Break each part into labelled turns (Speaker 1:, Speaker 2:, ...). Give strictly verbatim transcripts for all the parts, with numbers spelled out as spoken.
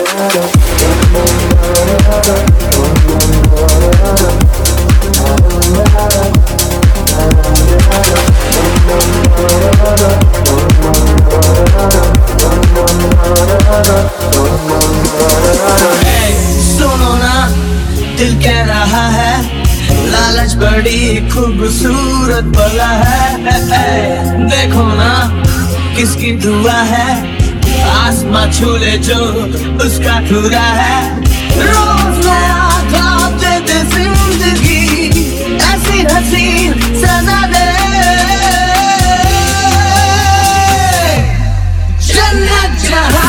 Speaker 1: सुनो ना दिल कह रहा है लालच बड़ी खूबसूरत बला है। देखो ना किसकी दुआ है आसमां छूले जो उसका खुदा है। रोज नया ख्वाब दे दे जिंदगी ऐसी हसीन सजा दे जन्नत जहां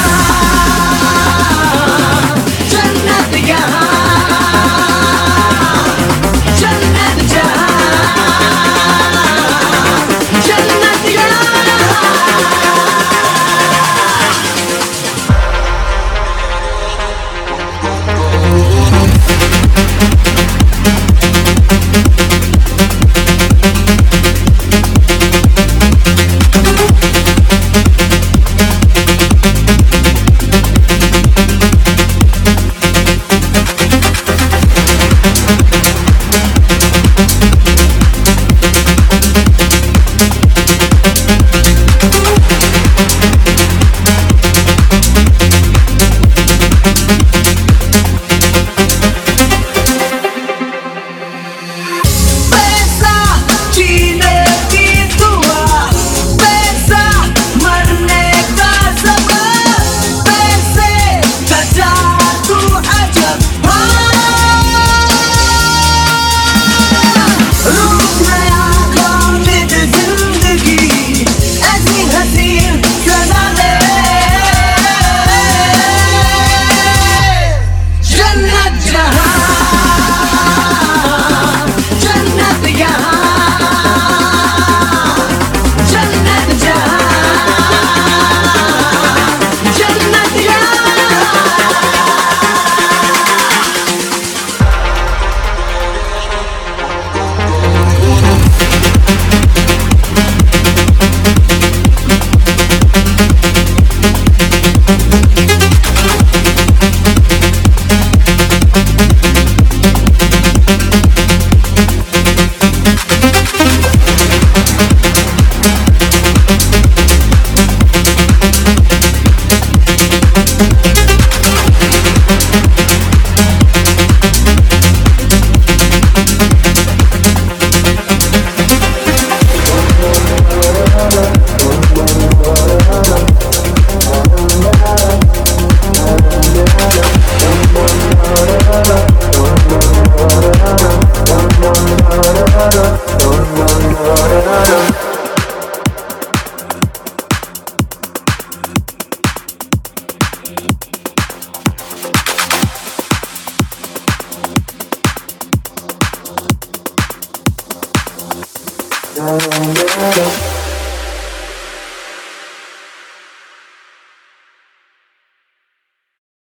Speaker 2: No, no, no, no.